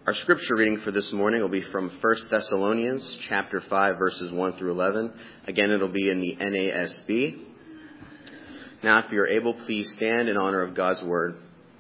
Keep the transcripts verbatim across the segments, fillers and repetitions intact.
Our scripture reading for this morning will be from First Thessalonians chapter five, verses one through eleven. Again, it'll be in the N A S B. Now, if you're able, please stand in honor of God's word.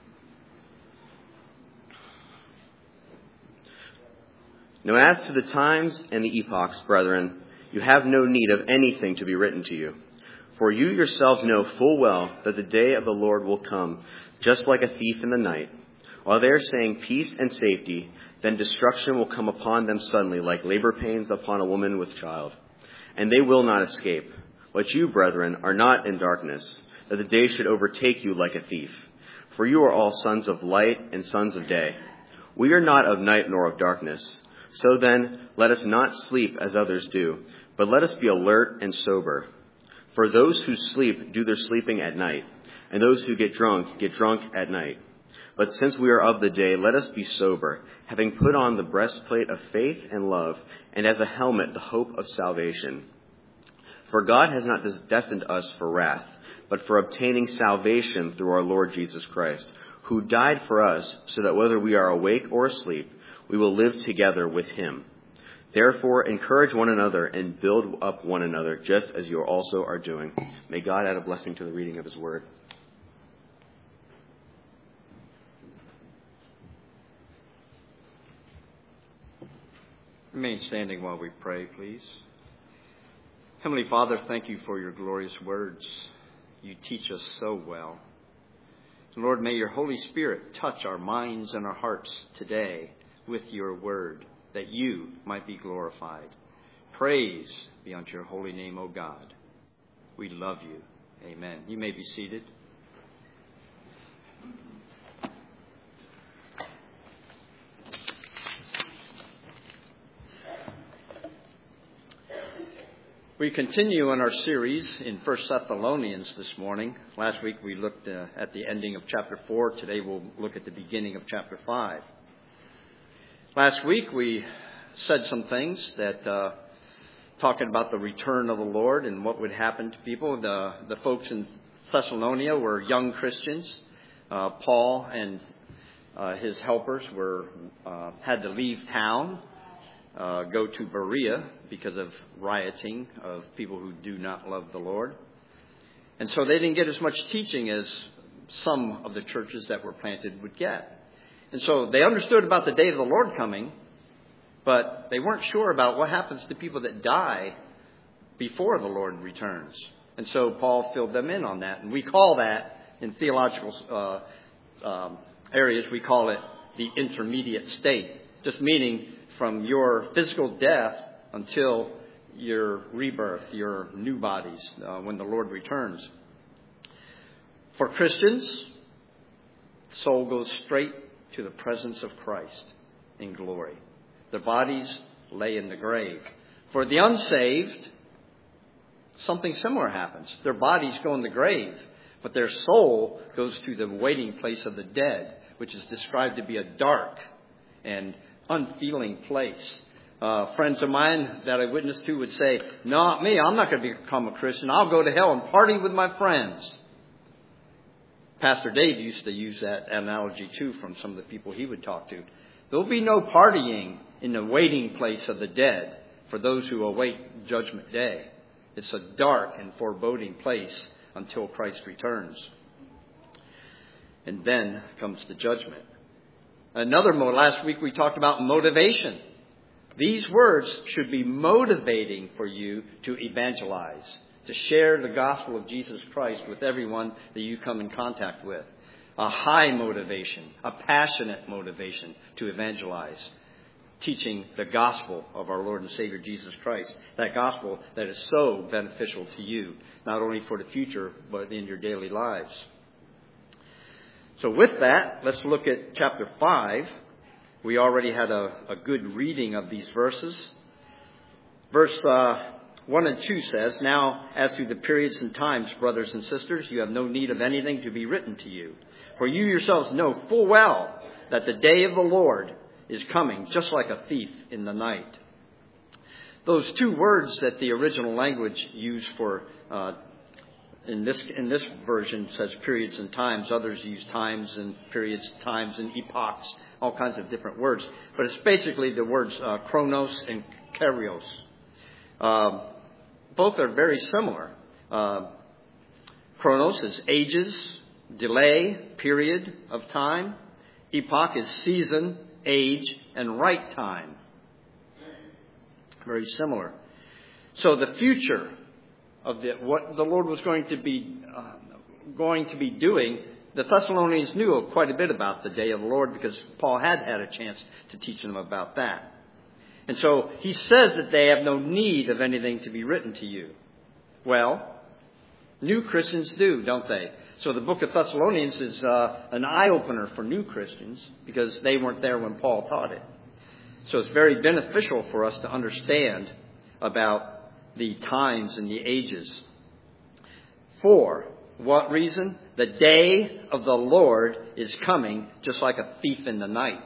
Now, as to the times and the epochs, brethren, you have no need of anything to be written to you. For you yourselves know full well that the day of the Lord will come, just like a thief in the night. While they are saying peace and safety, then destruction will come upon them suddenly, like labor pains upon a woman with child. And they will not escape. But you, brethren, are not in darkness, that the day should overtake you like a thief. For you are all sons of light and sons of day. We are not of night nor of darkness. So then, let us not sleep as others do, but let us be alert and sober. For those who sleep do their sleeping at night, and those who get drunk get drunk at night. But since we are of the day, let us be sober, having put on the breastplate of faith and love, and as a helmet the hope of salvation. For God has not destined us for wrath, but for obtaining salvation through our Lord Jesus Christ, who died for us, so that whether we are awake or asleep, we will live together with him. Therefore, encourage one another and build up one another, just as you also are doing. May God add a blessing to the reading of his word. Remain standing while we pray, please. Heavenly Father, thank you for your glorious words. You teach us so well. Lord, may your Holy Spirit touch our minds and our hearts today with your word, that you might be glorified. Praise be unto your holy name, O God. We love you. Amen. You may be seated. We continue on our series in First Thessalonians this morning. Last week we looked uh, at the ending of chapter four. Today we'll look at the beginning of chapter five. Last week we said some things that uh, talking about the return of the Lord and what would happen to people. The, the folks in Thessalonica were young Christians. Uh, Paul and uh, his helpers were uh, had to leave town. Uh, go to Berea because of rioting of people who do not love the Lord. And so they didn't get as much teaching as some of the churches that were planted would get. And so they understood about the day of the Lord coming, but they weren't sure about what happens to people that die before the Lord returns. And so Paul filled them in on that. And we call that, in theological uh, um, areas, we call it the intermediate state, just meaning from your physical death until your rebirth, your new bodies, uh, when the Lord returns. For Christians, the soul goes straight to the presence of Christ in glory. Their bodies lay in the grave. For the unsaved, something similar happens. Their bodies go in the grave, but their soul goes to the waiting place of the dead, which is described to be a dark and unfeeling place. Uh, friends of mine that I witnessed to would say, not me, I'm not going to become a Christian. I'll go to hell and party with my friends. Pastor Dave used to use that analogy too from some of the people he would talk to. There will be no partying in the waiting place of the dead for those who await judgment day. It's a dark and foreboding place until Christ returns. And then comes the judgment. Another, last week we talked about motivation. These words should be motivating for you to evangelize, to share the gospel of Jesus Christ with everyone that you come in contact with. A high motivation, a passionate motivation to evangelize, teaching the gospel of our Lord and Savior Jesus Christ. That gospel that is so beneficial to you, not only for the future, but in your daily lives. So with that, let's look at chapter five. We already had a, a good reading of these verses. Verse uh, one and two says, Now, as to the periods and times, brothers and sisters, you have no need of anything to be written to you. For you yourselves know full well that the day of the Lord is coming, just like a thief in the night. Those two words that the original language used for uh, in this in this version says periods and times. Others use times and periods, times and epochs, all kinds of different words. But it's basically the words uh, chronos and kairos. Uh, both are very similar. Uh, chronos is ages, delay, period of time. Epoch is season, age, and right time. Very similar. So the future of the, what the Lord was going to be uh, going to be doing, the Thessalonians knew quite a bit about the day of the Lord because Paul had had a chance to teach them about that. And so he says that they have no need of anything to be written to you. Well, new Christians do, don't they? So the book of Thessalonians is uh, an eye-opener for new Christians because they weren't there when Paul taught it. So it's very beneficial for us to understand about the times and the ages. For what reason? The day of the Lord is coming just like a thief in the night.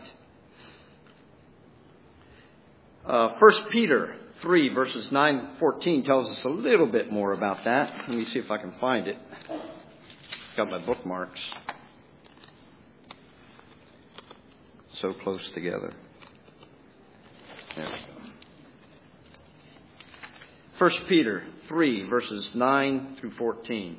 Uh, First Peter three, verses nine and fourteen tells us a little bit more about that. Let me see if I can find it. Got my bookmarks. So close together. There we go. First Peter three, verses nine through fourteen.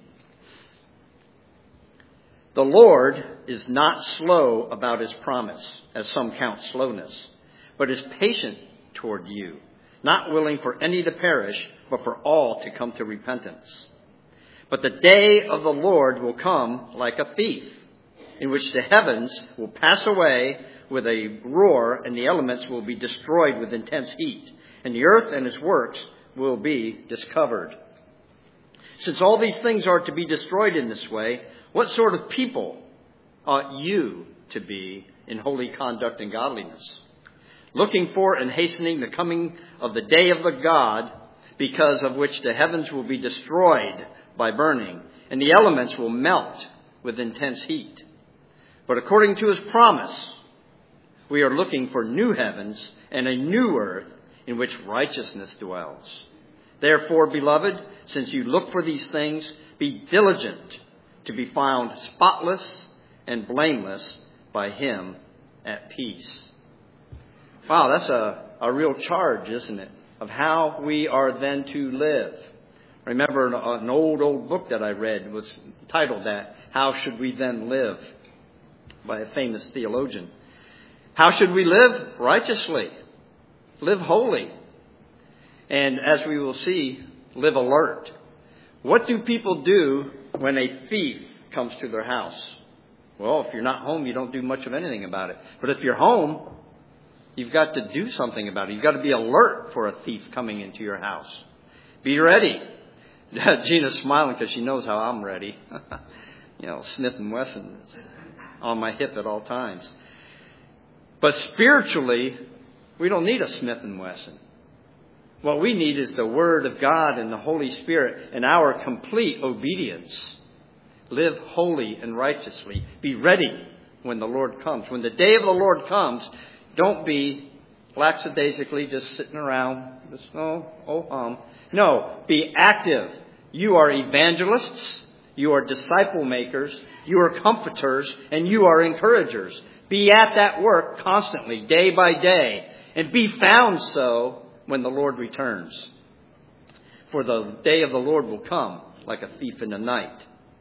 The Lord is not slow about his promise, as some count slowness, but is patient toward you, not willing for any to perish, but for all to come to repentance. But the day of the Lord will come like a thief, in which the heavens will pass away with a roar, and the elements will be destroyed with intense heat, and the earth and its works will be discovered. Since all these things are to be destroyed in this way, what sort of people ought you to be in holy conduct and godliness, looking for and hastening the coming of the day of the God, because of which the heavens will be destroyed by burning, and the elements will melt with intense heat? But according to his promise, we are looking for new heavens and a new earth in which righteousness dwells. Therefore, beloved, since you look for these things, be diligent to be found spotless and blameless by him at peace. Wow, that's a, a real charge, isn't it, of how we are then to live. Remember an, an old, old book that I read was titled that, How Should We Then Live? By a famous theologian. How should we live? Righteously. Live holy. And as we will see, live alert. What do people do when a thief comes to their house? Well, if you're not home, you don't do much of anything about it. But if you're home, you've got to do something about it. You've got to be alert for a thief coming into your house. Be ready. Gina's smiling because she knows how I'm ready. You know, Smith and Wesson is on my hip at all times. But spiritually, we don't need a Smith and Wesson. What we need is the Word of God and the Holy Spirit and our complete obedience. Live holy and righteously. Be ready when the Lord comes. When the day of the Lord comes, don't be lackadaisically just sitting around. Just, oh, oh, um. No, be active. You are evangelists. You are disciple makers. You are comforters. And you are encouragers. Be at that work constantly, day by day. And be found so when the Lord returns. For the day of the Lord will come like a thief in the night.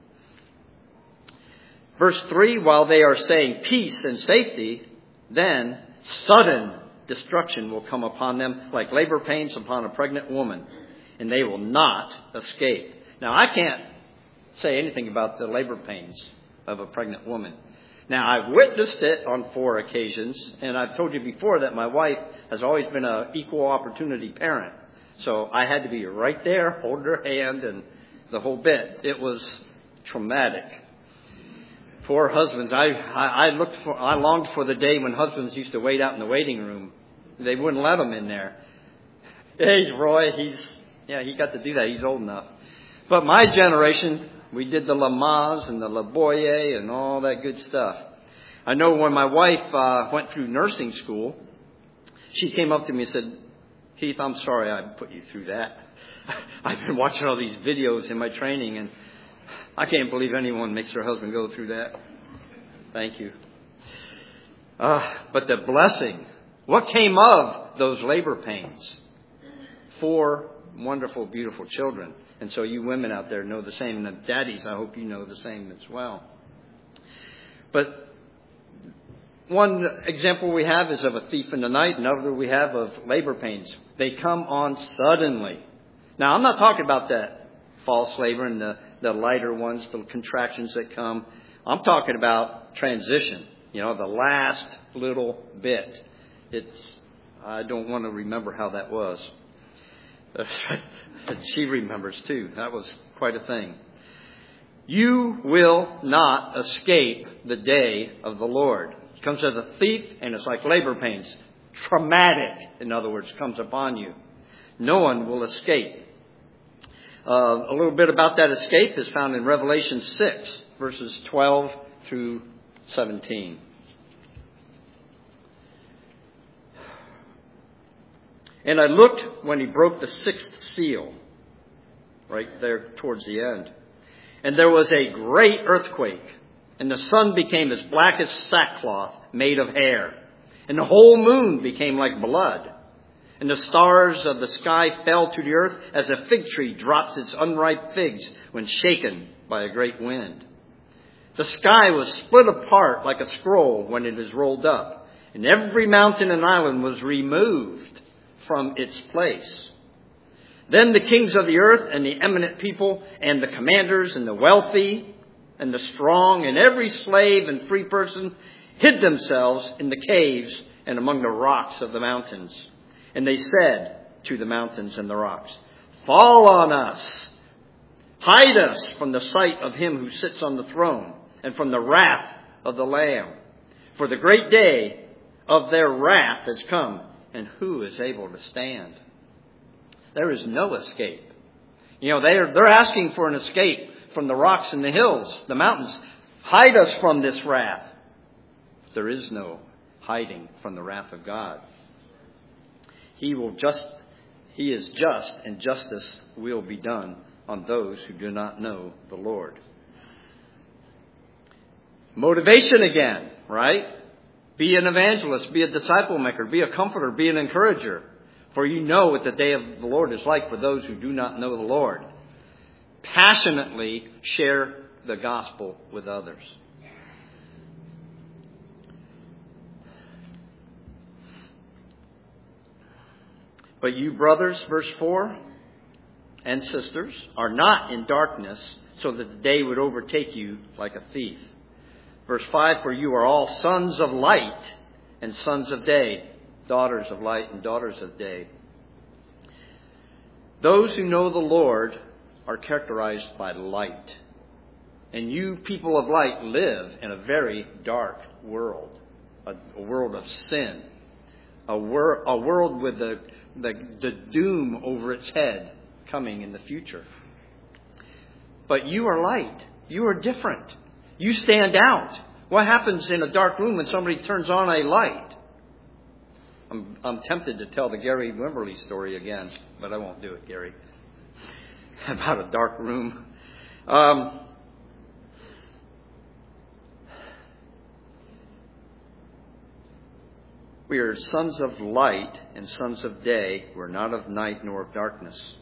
Verse three, while they are saying peace and safety, then sudden destruction will come upon them like labor pains upon a pregnant woman, and they will not escape. Now, I can't say anything about the labor pains of a pregnant woman. Now, I've witnessed it on four occasions, and I've told you before that my wife has always been an equal opportunity parent. So I had to be right there, hold her hand, and the whole bit. It was traumatic. Poor husbands. I, I, I looked for, I longed for the day when husbands used to wait out in the waiting room. They wouldn't let them in there. Hey, Roy, he's, yeah, he got to do that. He's old enough. But my generation, we did the Lamaze and the La Boye and all that good stuff. I know when my wife uh, went through nursing school, she came up to me and said, Keith, I'm sorry I put you through that. I've been watching all these videos in my training, and I can't believe anyone makes their husband go through that. Thank you. Uh, but the blessing, what came of those labor pains? Four wonderful, beautiful children. And so you women out there know the same. And the daddies, I hope you know the same as well. But one example we have is of a thief in the night. Another we have of labor pains. They come on suddenly. Now, I'm not talking about that false labor and the, the lighter ones, the contractions that come. I'm talking about transition. You know, the last little bit. It's, I don't want to remember how that was. She remembers too. That was quite a thing. You will not escape the day of the Lord. It comes as a thief, and it's like labor pains. Traumatic, in other words, comes upon you. No one will escape. Uh, a little bit about that escape is found in Revelation six, verses twelve through seventeen. And I looked when he broke the sixth seal, right there towards the end. And there was a great earthquake, and the sun became as black as sackcloth made of hair, and the whole moon became like blood. And the stars of the sky fell to the earth as a fig tree drops its unripe figs when shaken by a great wind. The sky was split apart like a scroll when it is rolled up, and every mountain and island was removed from its place. Then the kings of the earth and the eminent people and the commanders and the wealthy and the strong and every slave and free person hid themselves in the caves and among the rocks of the mountains. And they said to the mountains and the rocks, "Fall on us, hide us from the sight of him who sits on the throne and from the wrath of the Lamb. For the great day of their wrath has come, and who is able to stand?" There is no escape. You know, they're, they're asking for an escape from the rocks and the hills, the mountains. Hide us from this wrath. There is no hiding from the wrath of God. He will just, He is just, and justice will be done on those who do not know the Lord. Motivation again, right? Be an evangelist, be a disciple maker, be a comforter, be an encourager. For you know what the day of the Lord is like for those who do not know the Lord. Passionately share the gospel with others. But you brothers, verse four, and sisters, are not in darkness, so that the day would overtake you like a thief. Verse five, for you are all sons of light and sons of day, daughters of light and daughters of day. Those who know the Lord are characterized by light. And you, people of light, live in a very dark world, a, a world of sin, a, wor- a world with the, the, the doom over its head coming in the future. But you are light. You are different. You stand out. What happens in a dark room when somebody turns on a light? I'm, I'm tempted to tell the Gary Wimberly story again, but I won't do it, Gary. About a dark room. Um, we are sons of light and sons of day. We're not of night nor of darkness.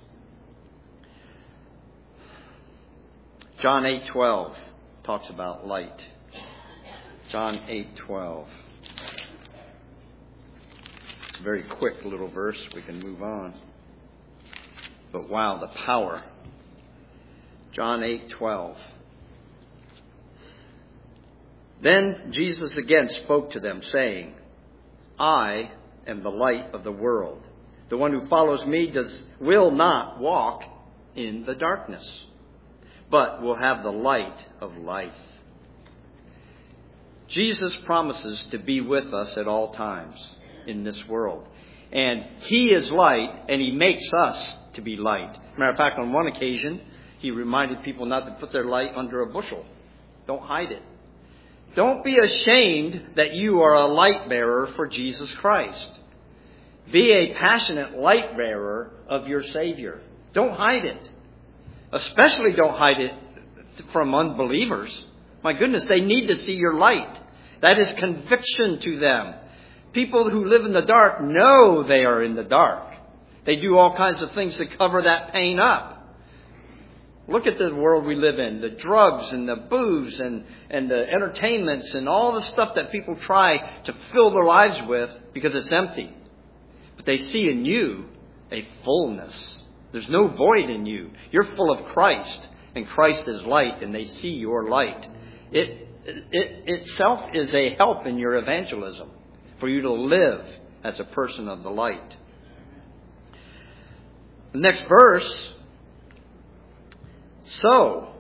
John eight twelve talks about light. John eight twelve. It's a very quick little verse. We can move on. But wow, the power. John eight twelve. Then Jesus again spoke to them, saying, I am the light of the world. The one who follows me does will not walk in the darkness, but will have the light of life. Jesus promises to be with us at all times in this world. And He is light, and He makes us to be light. Matter of fact, on one occasion, He reminded people not to put their light under a bushel. Don't hide it. Don't be ashamed that you are a light bearer for Jesus Christ. Be a passionate light bearer of your Savior. Don't hide it. Especially don't hide it from unbelievers. My goodness, they need to see your light. That is conviction to them. People who live in the dark know they are in the dark. They do all kinds of things to cover that pain up. Look at the world we live in. The drugs and the booze and, and the entertainments and all the stuff that people try to fill their lives with because it's empty. But they see in you a fullness. There's no void in you. You're full of Christ, and Christ is light, and they see your light. It, it itself is a help in your evangelism for you to live as a person of the light. The next verse. So,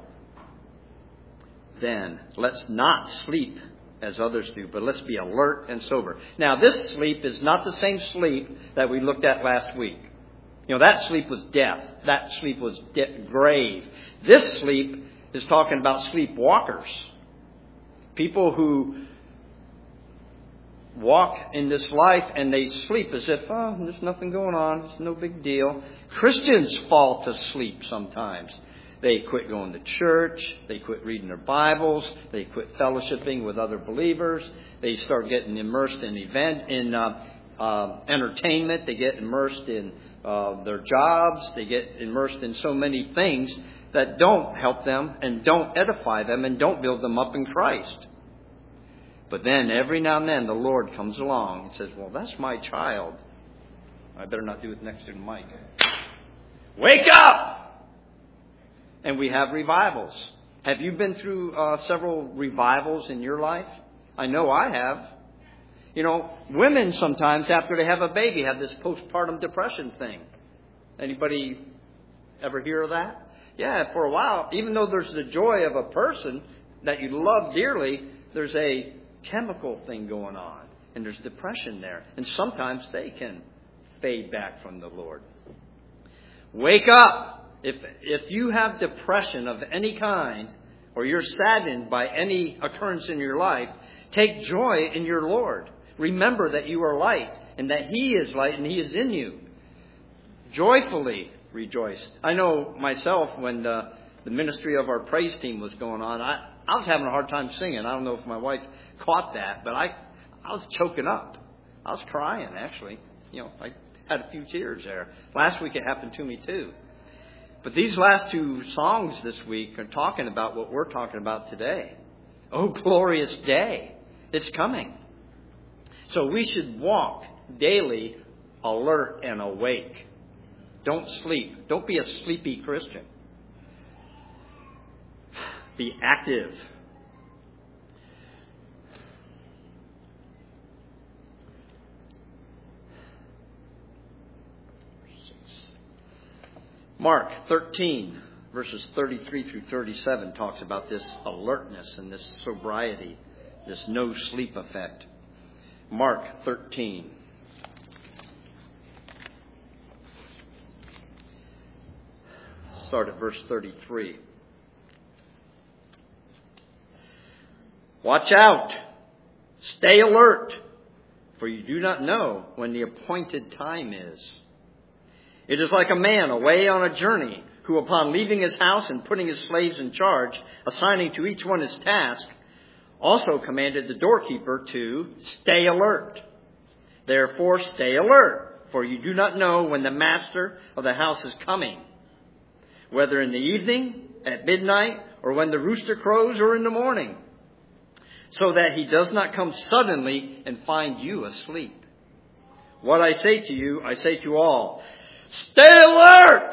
then, let's not sleep as others do, but let's be alert and sober. Now, this sleep is not the same sleep that we looked at last week. You know, that sleep was death. That sleep was de- grave. This sleep is talking about sleepwalkers. People who walk in this life and they sleep as if, oh, there's nothing going on. It's no big deal. Christians fall to sleep sometimes. They quit going to church. They quit reading their Bibles. They quit fellowshipping with other believers. They start getting immersed in event in uh, uh, entertainment. They get immersed in uh, their jobs. They get immersed in so many things that don't help them and don't edify them and don't build them up in Christ. But then every now and then the Lord comes along and says, well, that's my child. I better not do it next to the mic. Wake up! And we have revivals. Have you been through uh, several revivals in your life? I know I have. You know, women sometimes after they have a baby have this postpartum depression thing. Anybody ever hear of that? Yeah, for a while, even though there's the joy of a person that you love dearly, there's a chemical thing going on. And there's depression there. And sometimes they can fade back from the Lord. Wake up! If if you have depression of any kind, or you're saddened by any occurrence in your life, take joy in your Lord. Remember that you are light, and that He is light, and He is in you. Joyfully rejoice. I know myself, when the, the ministry of our praise team was going on, I, I was having a hard time singing. I don't know if my wife caught that, but I I was choking up. I was crying, actually. You know, I had a few tears there. Last week it happened to me too. But these last two songs this week are talking about what we're talking about today. Oh, glorious day. It's coming. So we should walk daily alert and awake. Don't sleep. Don't be a sleepy Christian. Be active. Mark thirteen, verses thirty-three through thirty-seven talks about this alertness and this sobriety, this no sleep effect. Mark thirteen. Start at verse thirty-three. Watch out! Stay alert, for you do not know when the appointed time is. It is like a man away on a journey who, upon leaving his house and putting his slaves in charge, assigning to each one his task, also commanded the doorkeeper to stay alert. Therefore, stay alert, for you do not know when the master of the house is coming, whether in the evening, at midnight, or when the rooster crows, or in the morning, so that he does not come suddenly and find you asleep. What I say to you, I say to all, stay alert!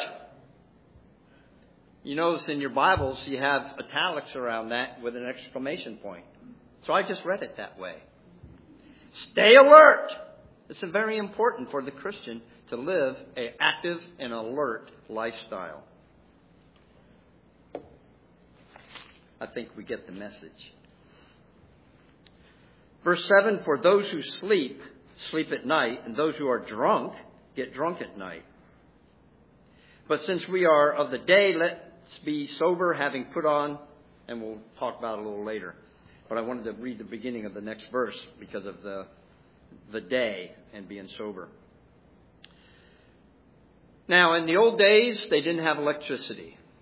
You notice in your Bibles you have italics around that with an exclamation point. So I just read it that way. Stay alert! It's very important for the Christian to live an active and alert lifestyle. I think we get the message. Verse seven, for those who sleep, sleep at night, and those who are drunk, get drunk at night. But since we are of the day, let's be sober, having put on, and we'll talk about it a little later. But I wanted to read the beginning of the next verse because of the, the day and being sober. Now, in the old days, they didn't have electricity.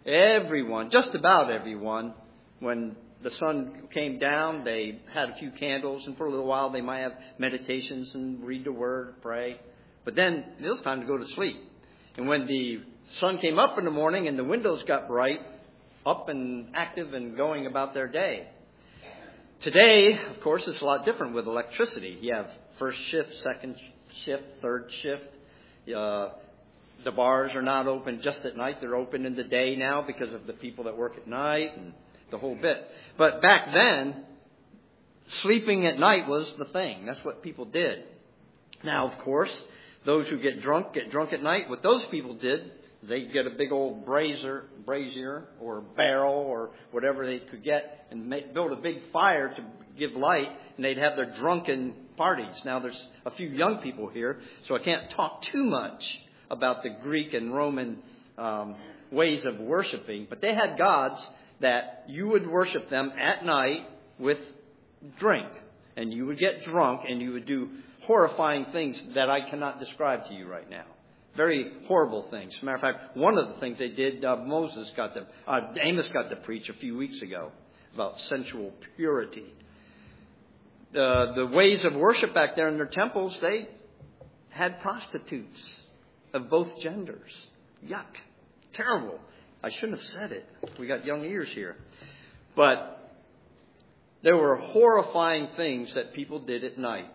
Everyone, just about everyone, when the sun came down, they had a few candles, and for a little while they might have meditations and read the Word, pray. But then it was time to go to sleep. And when the sun came up in the morning and the windows got bright, up and active and going about their day. Today, of course, it's a lot different with electricity. You have first shift, second shift, third shift. Uh, the bars are not open just at night. They're open in the day now because of the people that work at night and the whole bit. But back then, sleeping at night was the thing. That's what people did. Now, of course, those who get drunk get drunk at night. What those people did, they'd get a big old brazier, brazier or barrel or whatever they could get and make, build a big fire to give light, and they'd have their drunken parties. Now, there's a few young people here, so I can't talk too much about the Greek and Roman um, ways of worshiping, but they had gods that you would worship them at night with drink, and you would get drunk, and you would do horrifying things that I cannot describe to you right now. Very horrible things. As a matter of fact, one of the things they did, uh, Moses got to, uh, Amos got to preach a few weeks ago about sensual purity. Uh, the ways of worship back there in their temples, they had prostitutes of both genders. Yuck. Terrible. I shouldn't have said it. We got young ears here. But there were horrifying things that people did at night.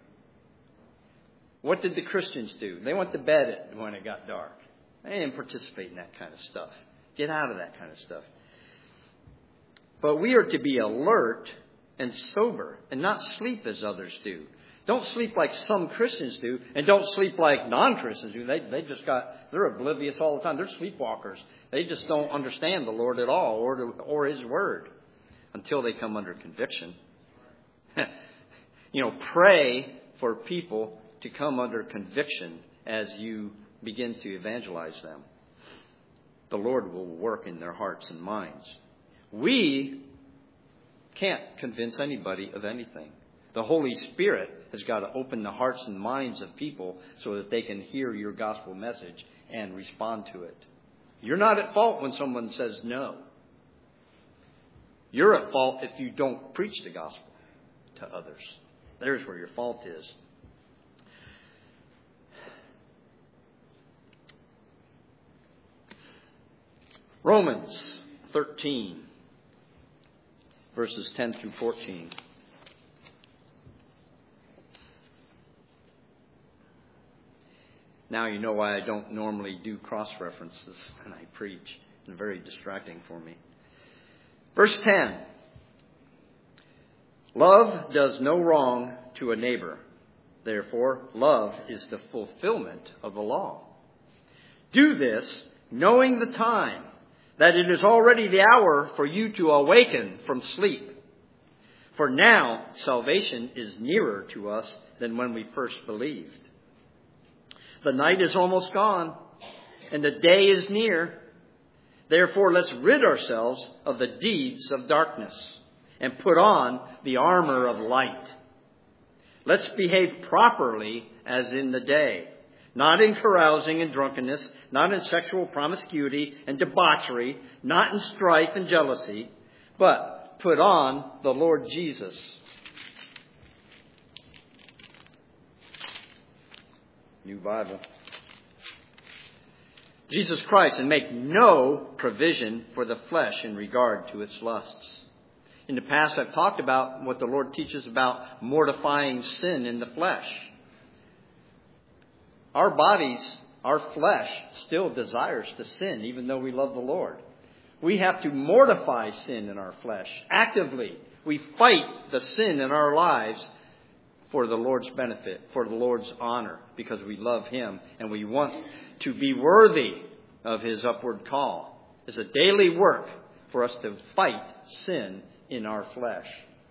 What did the Christians do? They went to bed when it got dark. They didn't participate in that kind of stuff. Get out of that kind of stuff. But we are to be alert and sober and not sleep as others do. Don't sleep like some Christians do, and don't sleep like non-Christians do. They they just got, they're oblivious all the time. They're sleepwalkers. They just don't understand the Lord at all or, the, or His Word until they come under conviction. You know, pray for people to come under conviction as you begin to evangelize them. The Lord will work in their hearts and minds. We can't convince anybody of anything. The Holy Spirit has got to open the hearts and minds of people so that they can hear your gospel message and respond to it. You're not at fault when someone says no. You're at fault if you don't preach the gospel to others. There's where your fault is. Romans thirteen, verses ten through fourteen. Now you know why I don't normally do cross-references when I preach. It's very distracting for me. Verse ten. Love does no wrong to a neighbor. Therefore, love is the fulfillment of the law. Do this, knowing the time, that it is already the hour for you to awaken from sleep. For now, salvation is nearer to us than when we first believed. The night is almost gone, and the day is near. Therefore, let's rid ourselves of the deeds of darkness and put on the armor of light. Let's behave properly as in the day, not in carousing and drunkenness, not in sexual promiscuity and debauchery, not in strife and jealousy, but put on the Lord Jesus. New Bible. Jesus Christ, and make no provision for the flesh in regard to its lusts. In the past, I've talked about what the Lord teaches about mortifying sin in the flesh. Our bodies, our flesh, still desires to sin, even though we love the Lord. We have to mortify sin in our flesh actively. We fight the sin in our lives for the Lord's benefit, for the Lord's honor, because we love Him and we want to be worthy of His upward call. It's a daily work for us to fight sin in our flesh.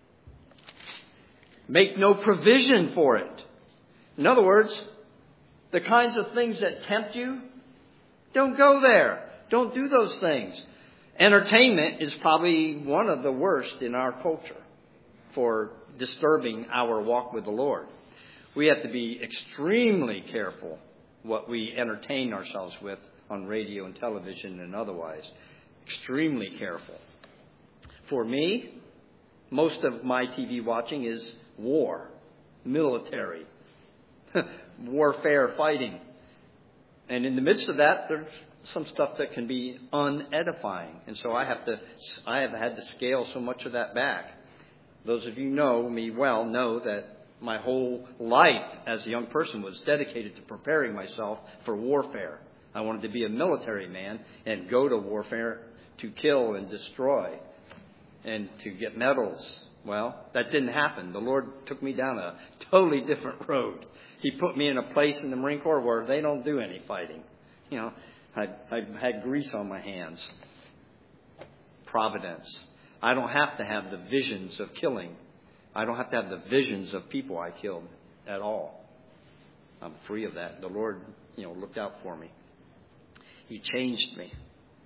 Make no provision for it. In other words, the kinds of things that tempt you, don't go there. Don't do those things. Entertainment is probably one of the worst in our culture for disturbing our walk with the Lord. We have to be extremely careful what we entertain ourselves with on radio and television and otherwise, Extremely careful. For me, most of my T V watching is war, military, warfare, fighting. And in the midst of that, there's some stuff that can be unedifying. And so I have to, I have had to scale so much of that back. Those of you who know me well know that my whole life as a young person was dedicated to preparing myself for warfare. I wanted to be a military man and go to warfare to kill and destroy and to get medals. Well, that didn't happen. The Lord took me down a totally different road. He put me in a place in the Marine Corps where they don't do any fighting. You know, I, I had grease on my hands. Providence. I don't have to have the visions of killing. I don't have to have the visions of people I killed at all. I'm free of that. The Lord, you know, looked out for me. He changed me.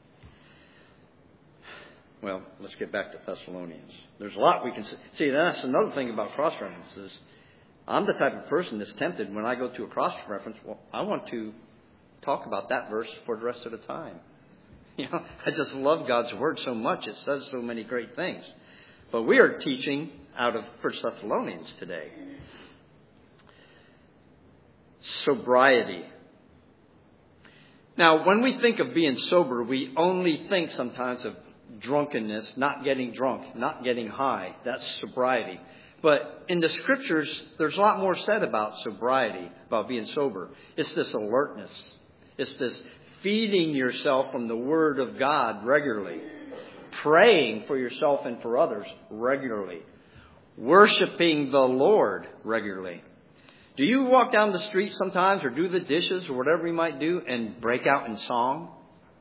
Well, let's get back to Thessalonians. There's a lot we can see. See, that's another thing about cross-references. I'm the type of person that's tempted when I go to a cross-reference, well, I want to talk about that verse for the rest of the time. You know, I just love God's Word so much. It says so many great things. But we are teaching out of First Thessalonians today. Sobriety. Now, when we think of being sober, we only think sometimes of drunkenness, not getting drunk, not getting high. That's sobriety. But in the Scriptures, there's a lot more said about sobriety, about being sober. It's this alertness. It's this feeding yourself from the Word of God regularly. Praying for yourself and for others regularly. Worshiping the Lord regularly. Do you walk down the street sometimes or do the dishes or whatever you might do and break out in song?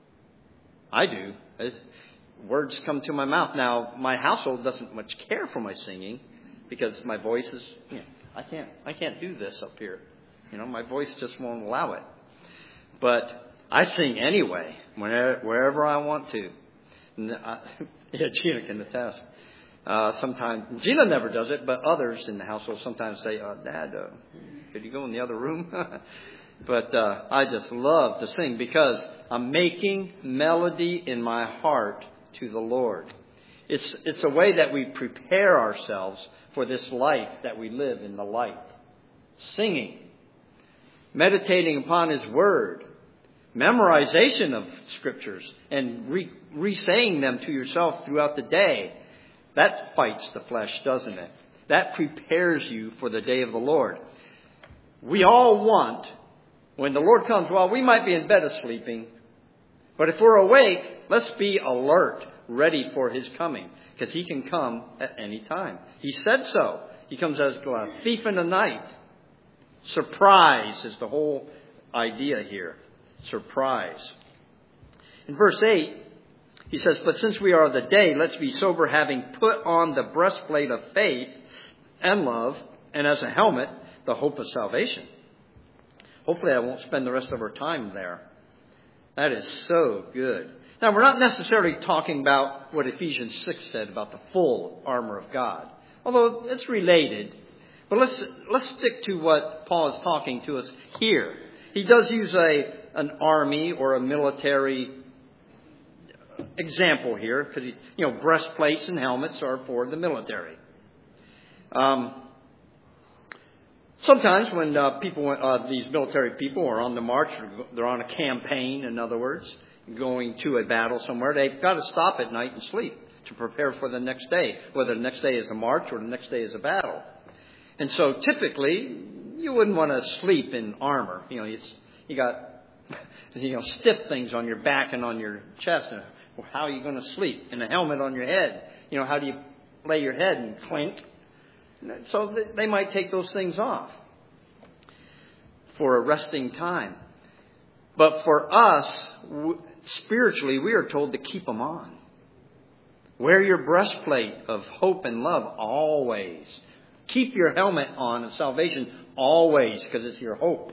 I do. Words come to my mouth. Now, my household doesn't much care for my singing because my voice is, you know, I can't, I can't do this up here. You know, my voice just won't allow it. But I sing anyway, whenever, wherever I want to. I, yeah, Gina can attest. Uh, sometimes, Gina never does it, but others in the household sometimes say, uh, Dad, uh, could you go in the other room? But uh, I just love to sing because I'm making melody in my heart to the Lord. It's, it's a way that we prepare ourselves for this life that we live in the light. Singing, meditating upon His Word, memorization of Scriptures, and re- re-saying them to yourself throughout the day. That fights the flesh, doesn't it? That prepares you for the day of the Lord. We all want, when the Lord comes, well, we might be in bed asleeping, but if we're awake, let's be alert, ready for His coming, because He can come at any time. He said so. He comes as a thief in the night. Surprise is the whole idea here. Surprise. In verse eight, he says, but since we are of the day, let's be sober, having put on the breastplate of faith and love, and as a helmet, the hope of salvation. Hopefully I won't spend the rest of our time there. That is so good. Now, we're not necessarily talking about what Ephesians six said about the full armor of God, although it's related. But let's let's stick to what Paul is talking to us here. He does use a an army or a military example here, because you know breastplates and helmets are for the military. Um, sometimes when uh, people, uh, these military people are on the march, they're on a campaign, in other words, going to a battle somewhere, they've got to stop at night and sleep to prepare for the next day, whether the next day is a march or the next day is a battle. And so typically, you wouldn't want to sleep in armor. You know, it's, you got you know stiff things on your back and on your chest. Well, how are you going to sleep? And a helmet on your head. You know, how do you lay your head and clink? So they might take those things off for a resting time. But for us, spiritually, we are told to keep them on. Wear your breastplate of hope and love always. Keep your helmet on of salvation always, because it's your hope.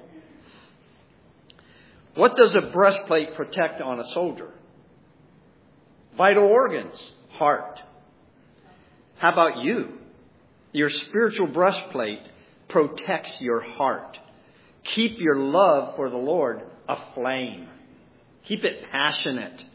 What does a breastplate protect on a soldier? Vital organs, heart. How about you? Your spiritual breastplate protects your heart. Keep your love for the Lord aflame. Keep it passionate.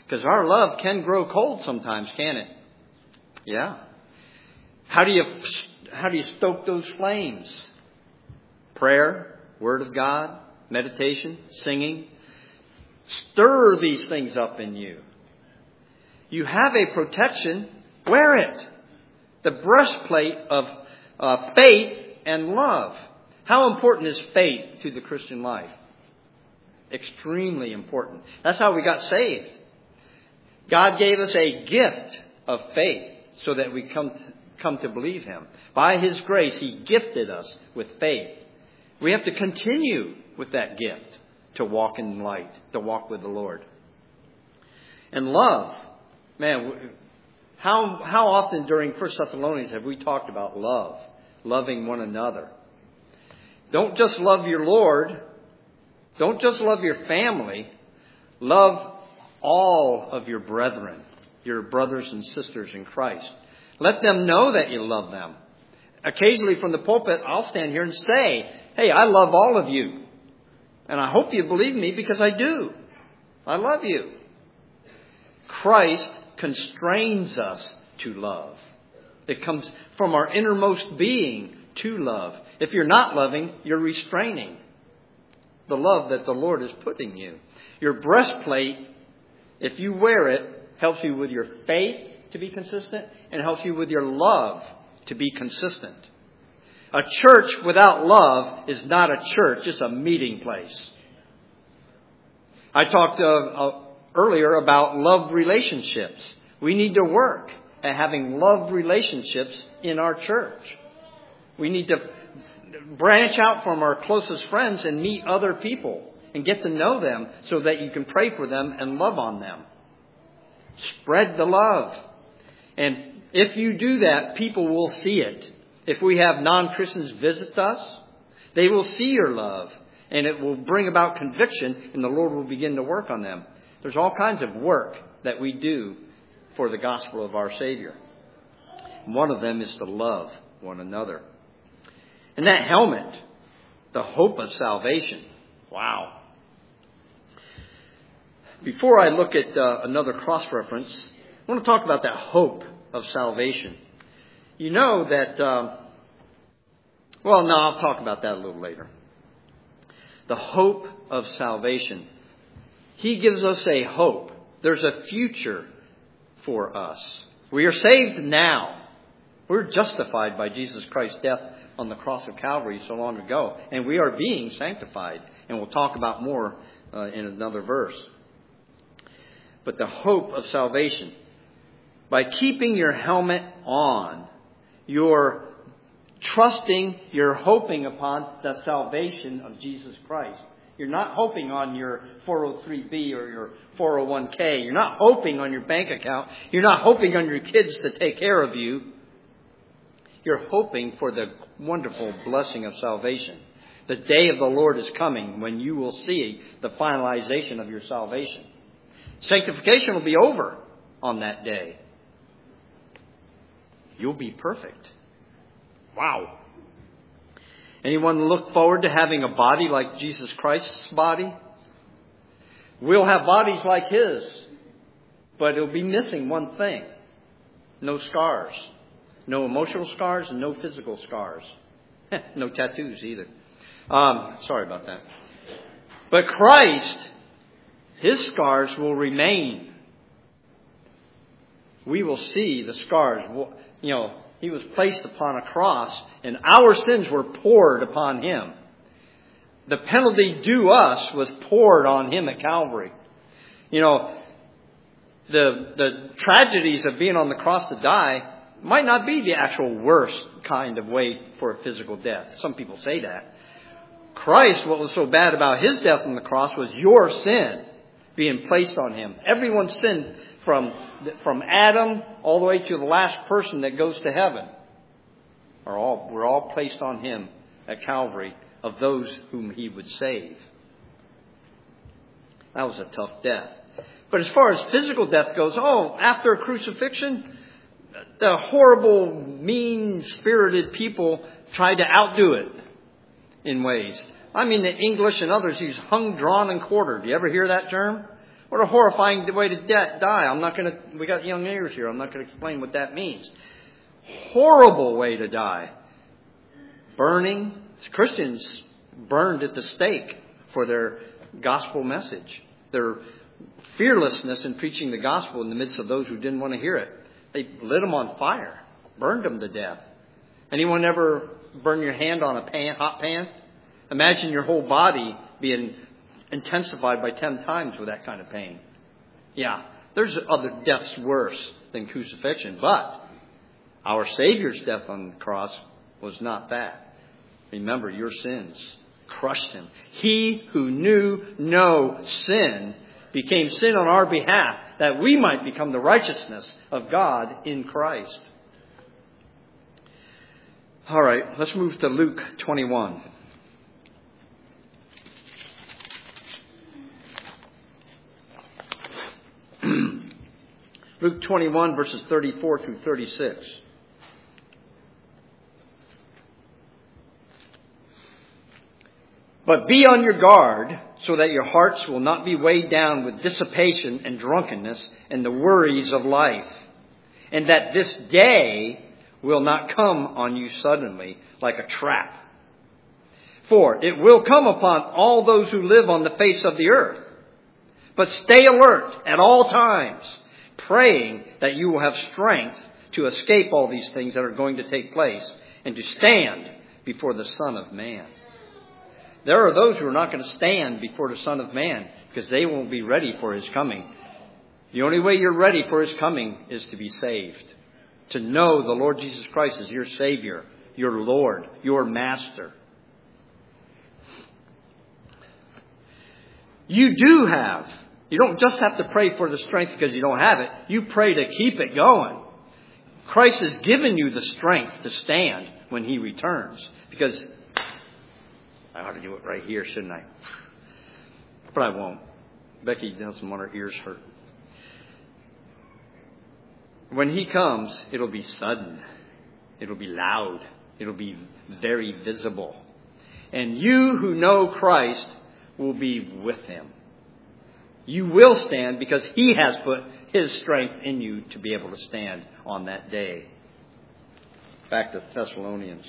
Because our love can grow cold sometimes, can it? Yeah. How do you how do you stoke those flames? Prayer, Word of God, meditation, singing. Stir these things up in you. You have a protection. Wear it. The breastplate of uh, faith and love. How important is faith to the Christian life? Extremely important. That's how we got saved. God gave us a gift of faith so that we come to, come to believe Him. By His grace, He gifted us with faith. We have to continue with that gift to walk in light, to walk with the Lord. And love. Man, how, how often during First Thessalonians have we talked about love? Loving one another. Don't just love your Lord. Don't just love your family. Love all of your brethren, your brothers and sisters in Christ. Let them know that you love them. Occasionally from the pulpit, I'll stand here and say, hey, I love all of you. And I hope you believe me because I do. I love you. Christ constrains us to love. It comes from our innermost being to love. If you're not loving, you're restraining the love that the Lord is putting you. Your breastplate, if you wear it, helps you with your faith to be consistent and helps you with your love to be consistent. A church without love is not a church, it's a meeting place. I talked uh, uh, earlier about love relationships. We need to work at having love relationships in our church. We need to branch out from our closest friends and meet other people and get to know them so that you can pray for them and love on them. Spread the love. And if you do that, people will see it. If we have non-Christians visit us, they will see your love. And it will bring about conviction and the Lord will begin to work on them. There's all kinds of work that we do for the gospel of our Savior. One of them is to love one another. And that helmet, the hope of salvation. Wow. Before I look at uh, another cross-reference, I want to talk about that hope of salvation. You know that, um, well, no, I'll talk about that a little later. The hope of salvation. He gives us a hope. There's a future for us. We are saved now. We're justified by Jesus Christ's death on the cross of Calvary so long ago. And we are being sanctified. And we'll talk about more uh, in another verse. But the hope of salvation. By keeping your helmet on, you're trusting, you're hoping upon the salvation of Jesus Christ. You're not hoping on your four oh three B or your four oh one K. You're not hoping on your bank account. You're not hoping on your kids to take care of you. You're hoping for the wonderful blessing of salvation. The day of the Lord is coming when you will see the finalization of your salvation. Sanctification will be over on that day. You'll be perfect. Wow. Anyone look forward to having a body like Jesus Christ's body? We'll have bodies like His, but it'll be missing one thing. No scars. No emotional scars and no physical scars. No tattoos either. Um, sorry about that. But Christ, His scars will remain. We will see the scars. You know, He was placed upon a cross and our sins were poured upon Him. The penalty due us was poured on Him at Calvary. You know, the, the tragedies of being on the cross to die might not be the actual worst kind of way for a physical death. Some people say that. Christ, what was so bad about His death on the cross was your sin being placed on Him. Everyone's sin from, from Adam all the way to the last person that goes to heaven are all, were all placed on Him at Calvary of those whom He would save. That was a tough death. But as far as physical death goes, oh, after a crucifixion, the horrible, mean-spirited people tried to outdo it in ways. I mean, the English and others use hung, drawn, and quartered. Do you ever hear that term? What a horrifying way to de- die. I'm not going to, we got young ears here. I'm not going to explain what that means. Horrible way to die. Burning. Christians burned at the stake for their gospel message. Their fearlessness in preaching the gospel in the midst of those who didn't want to hear it. They lit them on fire. Burned them to death. Anyone ever burn your hand on a pan, hot pan? Imagine your whole body being intensified by ten times with that kind of pain. Yeah, there's other deaths worse than crucifixion, but our Savior's death on the cross was not that. Remember, your sins crushed him. He who knew no sin became sin on our behalf, that we might become the righteousness of God in Christ. All right, let's move to Luke twenty-one. Luke twenty-one, verses thirty-four through thirty-six. But be on your guard, so that your hearts will not be weighed down with dissipation and drunkenness and the worries of life, and that this day will not come on you suddenly like a trap. For it will come upon all those who live on the face of the earth. But stay alert at all times, praying that you will have strength to escape all these things that are going to take place and to stand before the Son of Man. There are those who are not going to stand before the Son of Man because they won't be ready for his coming. The only way you're ready for his coming is to be saved. To know the Lord Jesus Christ as your Savior, your Lord, your Master. You do have. You don't just have to pray for the strength because you don't have it. You pray to keep it going. Christ has given you the strength to stand when he returns. Because I ought to do it right here, shouldn't I? But I won't. Becky doesn't want her ears hurt. When he comes, it'll be sudden. It'll be loud. It'll be very visible. And you who know Christ will be with him. You will stand because he has put his strength in you to be able to stand on that day. Back to Thessalonians.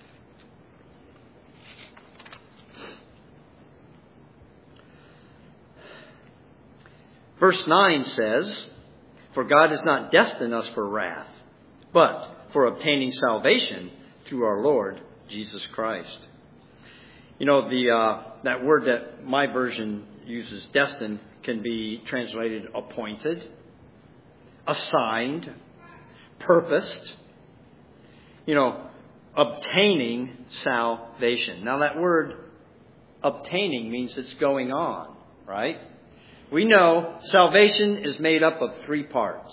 Verse nine says, for God has not destined us for wrath, but for obtaining salvation through our Lord Jesus Christ. You know, the uh, that word that my version uses, destined, can be translated appointed, assigned, purposed. You know, obtaining salvation. Now that word obtaining means it's going on, right? We know salvation is made up of three parts.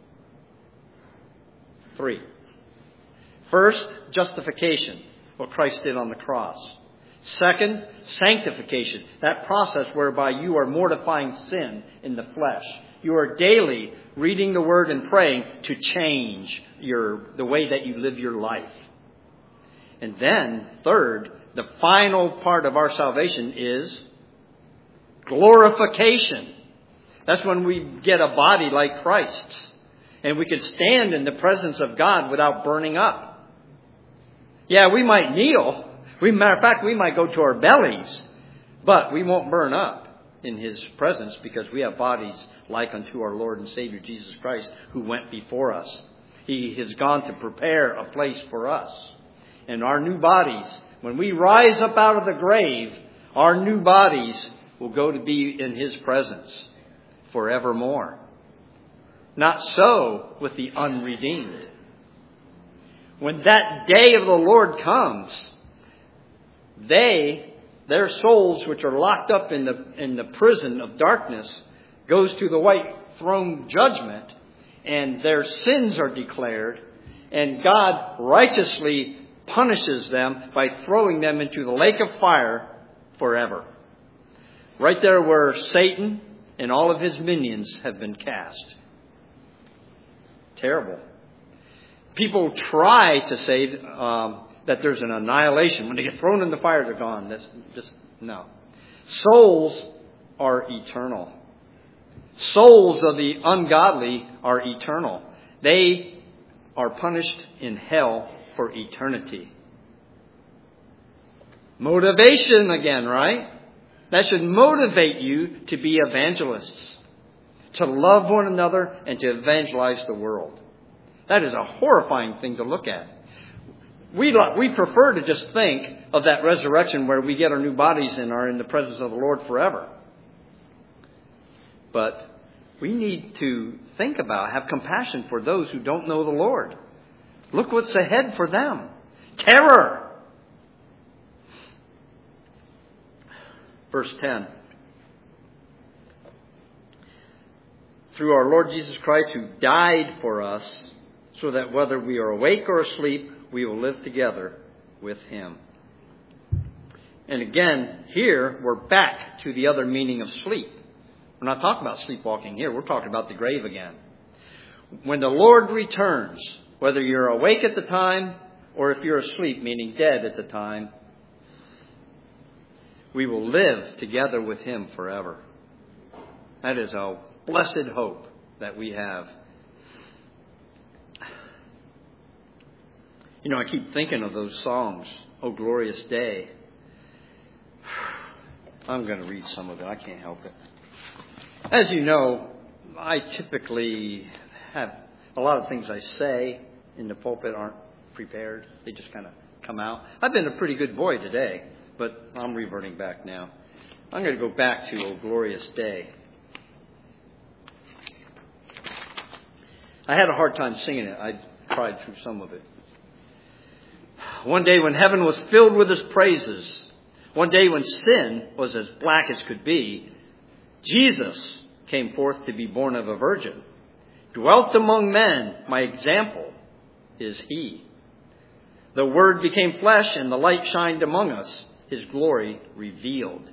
Three. First, justification, what Christ did on the cross. Second, sanctification, that process whereby you are mortifying sin in the flesh. You are daily reading the Word and praying to change your the way that you live your life. And then, third, the final part of our salvation is glorification. That's when we get a body like Christ's. And we can stand in the presence of God without burning up. Yeah, we might kneel. We, matter of fact, we might go to our bellies. But we won't burn up in his presence because we have bodies like unto our Lord and Savior Jesus Christ who went before us. He has gone to prepare a place for us. And our new bodies, when we rise up out of the grave, our new bodies will go to be in his presence forevermore. Not so with the unredeemed. When that day of the Lord comes, they, their souls which are locked up in the in the prison of darkness, goes to the white throne judgment, and their sins are declared, and God righteously punishes them by throwing them into the lake of fire forever. Right there where Satan and all of his minions have been cast. Terrible. People try to say um, that there's an annihilation. When they get thrown in the fire, they're gone. That's just, no. Souls are eternal. souls of the ungodly are eternal. They are punished in hell for eternity. Motivation again, right? That should motivate you to be evangelists, to love one another and to evangelize the world. That is a horrifying thing to look at. We we prefer to just think of that resurrection where we get our new bodies and are in the presence of the Lord forever. But we need to think about, have compassion for those who don't know the Lord. Look what's ahead for them. Terror. Verse ten. Through our Lord Jesus Christ, who died for us, so that whether we are awake or asleep, we will live together with Him. And again, here we're back to the other meaning of sleep. We're not talking about sleepwalking here. We're talking about the grave again. When the Lord returns, whether you're awake at the time or if you're asleep, meaning dead at the time, we will live together with Him forever. That is a blessed hope that we have. You know, I keep thinking of those songs, "O Glorious Day." I'm going to read some of it. I can't help it. As you know, I typically have a lot of things I say in the pulpit aren't prepared. They just kind of come out. I've been a pretty good boy today, but I'm reverting back now. I'm going to go back to "O Glorious Day." I had a hard time singing it. I cried through some of it. One day when heaven was filled with His praises, one day when sin was as black as could be, Jesus came forth to be born of a virgin. Dwelt among men, my example is He. The Word became flesh and the light shined among us, His glory revealed.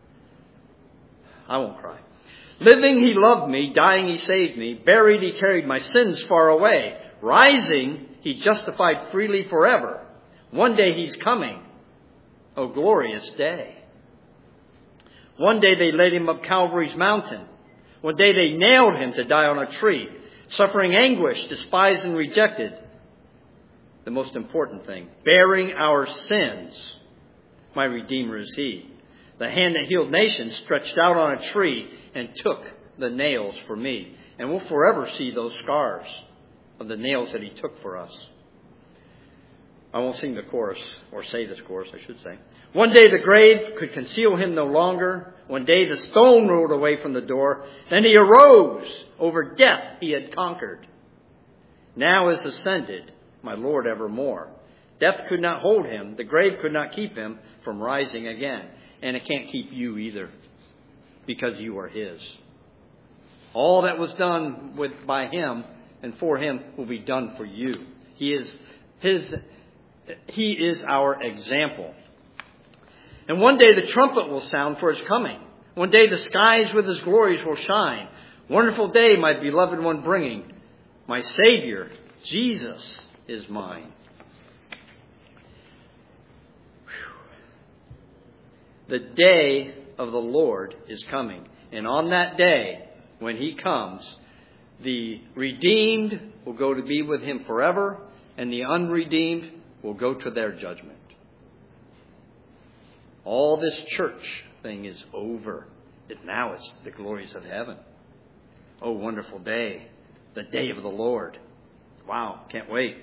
I won't cry. Living, He loved me. Dying, He saved me. Buried, He carried my sins far away. Rising, He justified freely forever. One day He's coming. Oh, glorious day. One day they laid Him up Calvary's mountain. One day they nailed Him to die on a tree, suffering anguish, despised and rejected. The most important thing, bearing our sins. My Redeemer is He. The hand that healed nations stretched out on a tree and took the nails for me. And we'll forever see those scars of the nails that He took for us. I won't sing the chorus, or say this chorus, I should say. One day the grave could conceal Him no longer. One day the stone rolled away from the door. Then He arose. Over death He had conquered. Now is ascended, my Lord evermore. Death could not hold Him. The grave could not keep Him from rising again. And it can't keep you either, because you are His. All that was done with by Him and for Him will be done for you. He is His. He is our example. And one day the trumpet will sound for His coming. One day the skies with His glories will shine. Wonderful day, my beloved one bringing. My Savior, Jesus, is mine. The day of the Lord is coming. And on that day, when He comes, the redeemed will go to be with Him forever, and the unredeemed will go to their judgment. All this church thing is over. It, now it's the glories of heaven. Oh, wonderful day. The day of the Lord. Wow, can't wait.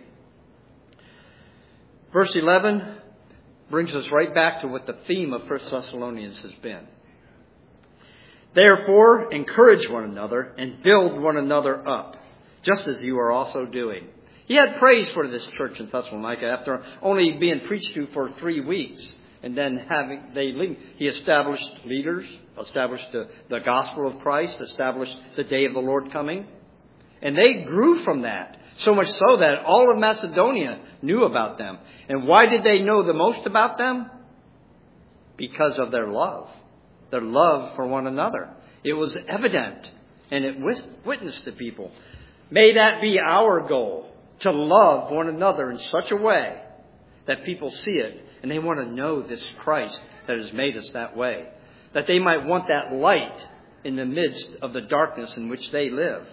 Verse eleven brings us right back to what the theme of First Thessalonians has been. Therefore, encourage one another and build one another up, just as you are also doing. He had praise for this church in Thessalonica after only being preached to for three weeks. And then having they he established leaders, established the, the gospel of Christ, established the day of the Lord coming. And they grew from that, so much so that all of Macedonia knew about them. And why did they know the most about them? Because of their love. Their love for one another. It was evident, and it witnessed to people. May that be our goal. To love one another in such a way that people see it and they want to know this Christ that has made us that way. That they might want that light in the midst of the darkness in which they live.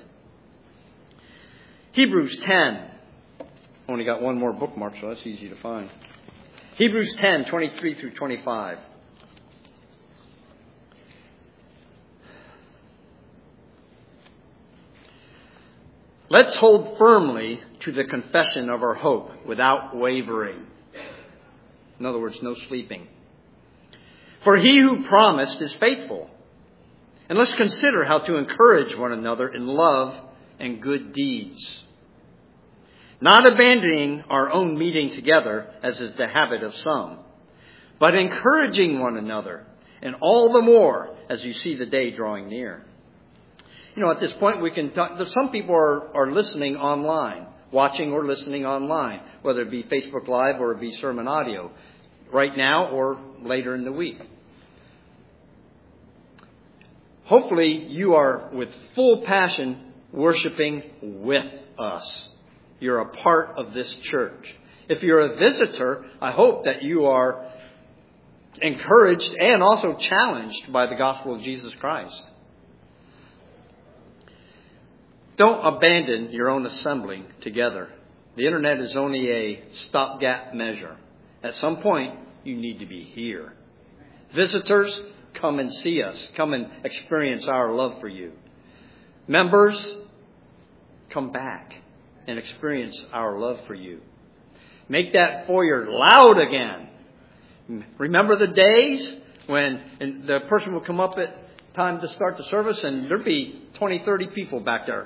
Hebrews ten. Only got one more bookmark, so that's easy to find. Hebrews ten, twenty-three through twenty-five. Let's hold firmly to the confession of our hope without wavering. In other words, no sleeping. For he who promised is faithful. And let's consider how to encourage one another in love and good deeds. Not abandoning our own meeting together, as is the habit of some, but encouraging one another, and all the more as you see the day drawing near. You know, at this point, we can talk, some people are, are listening online, watching or listening online, whether it be Facebook Live or it be sermon audio, right now or later in the week. Hopefully, you are with full passion worshiping with us. You're a part of this church. If you're a visitor, I hope that you are encouraged and also challenged by the gospel of Jesus Christ. Don't abandon your own assembling together. The internet is only a stopgap measure. At some point, you need to be here. Visitors, come and see us. Come and experience our love for you. Members, come back and experience our love for you. Make that foyer loud again. Remember the days when the person would come up at time to start the service and there'd be twenty, thirty people back there.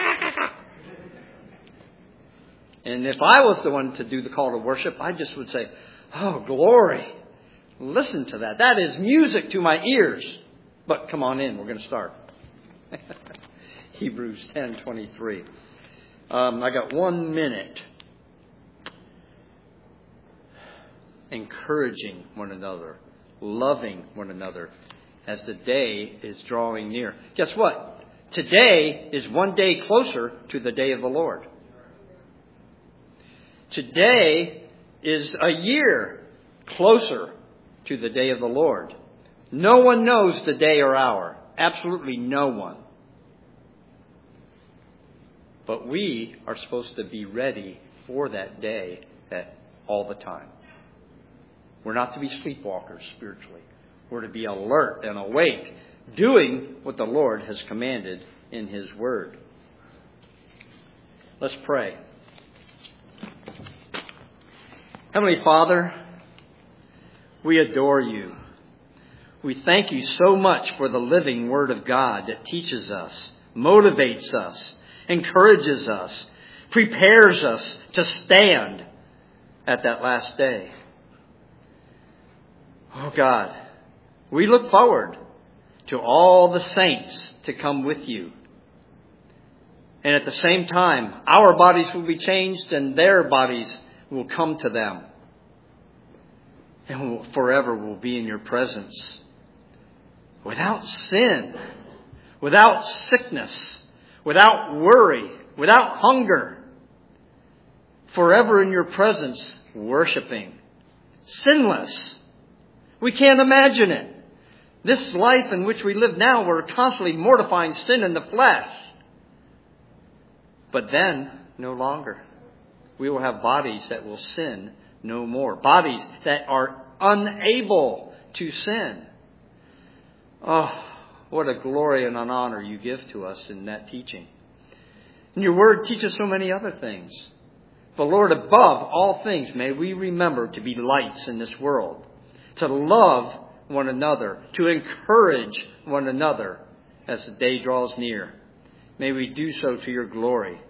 And if I was the one to do the call to worship, I just would say, oh, glory. Listen to that. That is music to my ears. But come on in. We're going to start. Hebrews ten twenty-three. Um, I got one minute. Encouraging one another. Loving one another as the day is drawing near. Guess what? Today is one day closer to the day of the Lord. Today is a year closer to the day of the Lord. No one knows the day or hour. Absolutely no one. But we are supposed to be ready for that day at all the time. We're not to be sleepwalkers spiritually. We're to be alert and awake, doing what the Lord has commanded in His Word. Let's pray. Heavenly Father, we adore you. We thank you so much for the living Word of God that teaches us, motivates us, encourages us, prepares us to stand at that last day. Oh God, we look forward to all the saints to come with you. And at the same time, our bodies will be changed and their bodies will come to them. And we'll, forever will be in your presence. Without sin, without sickness, without worry, without hunger. Forever in your presence, worshiping. Sinless. We can't imagine it. This life in which we live now, we're constantly mortifying sin in the flesh. But then, no longer. We will have bodies that will sin no more. Bodies that are unable to sin. Oh, what a glory and an honor you give to us in that teaching. And your word teaches so many other things. But Lord, above all things, may we remember to be lights in this world. To love one another. To encourage one another as the day draws near. May we do so to your glory.